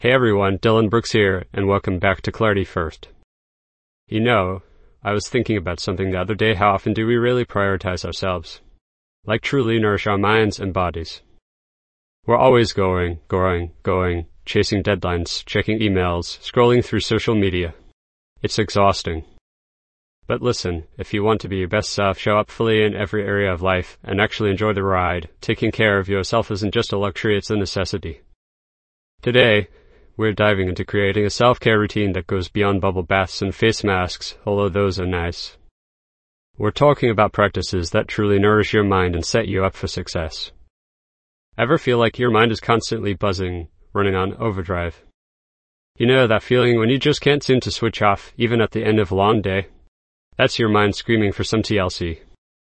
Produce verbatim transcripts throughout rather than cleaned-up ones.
Hey everyone, Dylan Brooks here, and welcome back to Clarity First. You know, I was thinking about something the other day. How often do we really prioritize ourselves? Like truly nourish our minds and bodies? We're always going, going, going, chasing deadlines, checking emails, scrolling through social media. It's exhausting. But listen, if you want to be your best self, show up fully in every area of life, and actually enjoy the ride, taking care of yourself isn't just a luxury, it's a necessity. Today, we're diving into creating a self-care routine that goes beyond bubble baths and face masks, although those are nice. We're talking about practices that truly nourish your mind and set you up for success. Ever feel like your mind is constantly buzzing, running on overdrive? You know that feeling when you just can't seem to switch off, even at the end of a long day? That's your mind screaming for some T L C.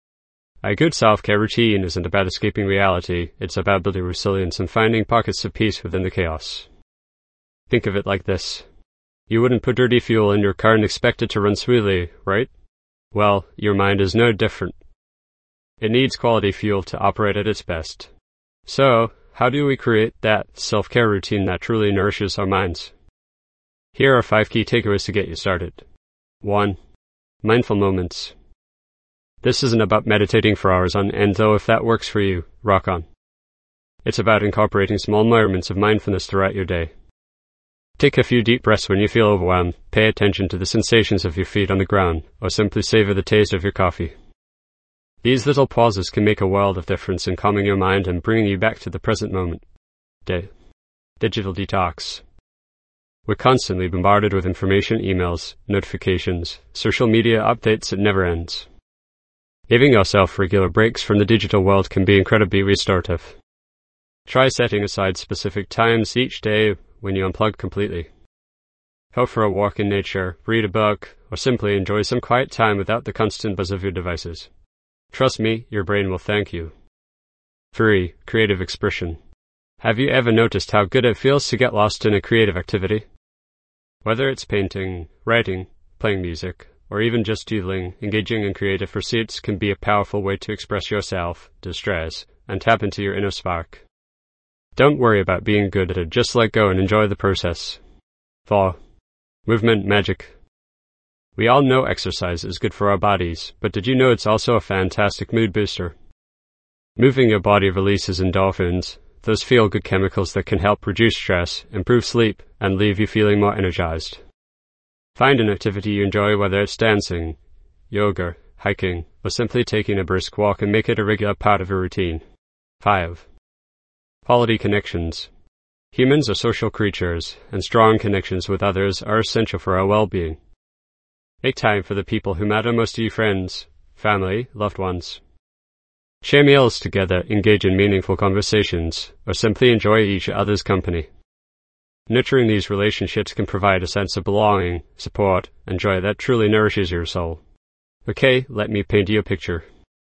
A good self-care routine isn't about escaping reality, it's about building resilience and finding pockets of peace within the chaos. Think of it like this. You wouldn't put dirty fuel in your car and expect it to run smoothly, right? Well, your mind is no different. It needs quality fuel to operate at its best. So, how do we create that self-care routine that truly nourishes our minds? Here are five key takeaways to get you started. one. Mindful moments. This isn't about meditating for hours on end, though if that works for you, rock on. It's about incorporating small moments of mindfulness throughout your day. Take a few deep breaths when you feel overwhelmed, pay attention to the sensations of your feet on the ground, or simply savor the taste of your coffee. These little pauses can make a world of difference in calming your mind and bringing you back to the present moment. Di- digital detox. We're constantly bombarded with information, emails, notifications, social media updates. It never ends. Giving yourself regular breaks from the digital world can be incredibly restorative. Try setting aside specific times each day when you unplug completely. Go for a walk in nature, read a book, or simply enjoy some quiet time without the constant buzz of your devices. Trust me, your brain will thank you. three. Creative expression. Have you ever noticed how good it feels to get lost in a creative activity? Whether it's painting, writing, playing music, or even just doodling, engaging in creative pursuits can be a powerful way to express yourself, distress, and tap into your inner spark. Don't worry about being good at it, just let go and enjoy the process. four. Movement magic. We all know exercise is good for our bodies, but did you know it's also a fantastic mood booster? Moving your body releases endorphins, those feel-good chemicals that can help reduce stress, improve sleep, and leave you feeling more energized. Find an activity you enjoy, whether it's dancing, yoga, hiking, or simply taking a brisk walk, and make it a regular part of your routine. five. Quality connections. Humans are social creatures, and strong connections with others are essential for our well-being. Make time for the people who matter most to you: friends, family, loved ones. Share meals together, engage in meaningful conversations, or simply enjoy each other's company. Nurturing these relationships can provide a sense of belonging, support, and joy that truly nourishes your soul. Okay, let me paint you a picture.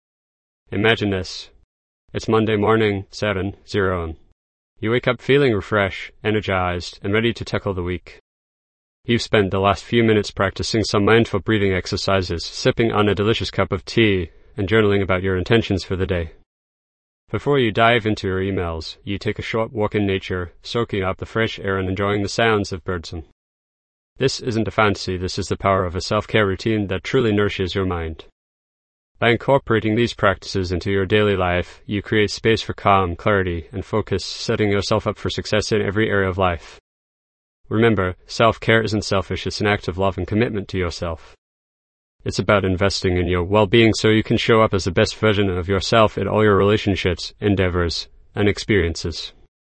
Imagine this. It's Monday morning, seven oh. You wake up feeling refreshed, energized, and ready to tackle the week. You've spent the last few minutes practicing some mindful breathing exercises, sipping on a delicious cup of tea, and journaling about your intentions for the day. Before you dive into your emails, you take a short walk in nature, soaking up the fresh air and enjoying the sounds of birdsong. This isn't a fantasy, this is the power of a self-care routine that truly nourishes your mind. By incorporating these practices into your daily life, you create space for calm, clarity, and focus, setting yourself up for success in every area of life. Remember, self-care isn't selfish, it's an act of love and commitment to yourself. It's about investing in your well-being so you can show up as the best version of yourself in all your relationships, endeavors, and experiences.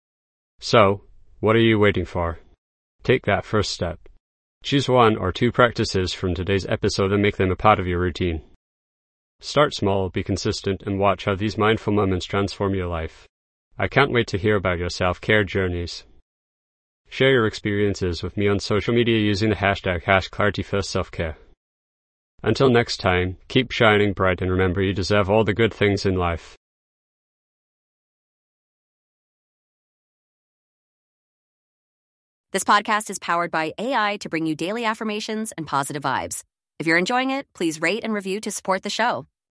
So, what are you waiting for? Take that first step. Choose one or two practices from today's episode and make them a part of your routine. Start small, be consistent, and watch how these mindful moments transform your life. I can't wait to hear about your self-care journeys. Share your experiences with me on social media using the hashtag hash ClarityFirstSelfCare. Until next time, keep shining bright and remember you deserve all the good things in life. This podcast is powered by A I to bring you daily affirmations and positive vibes. If you're enjoying it, please rate and review to support the show.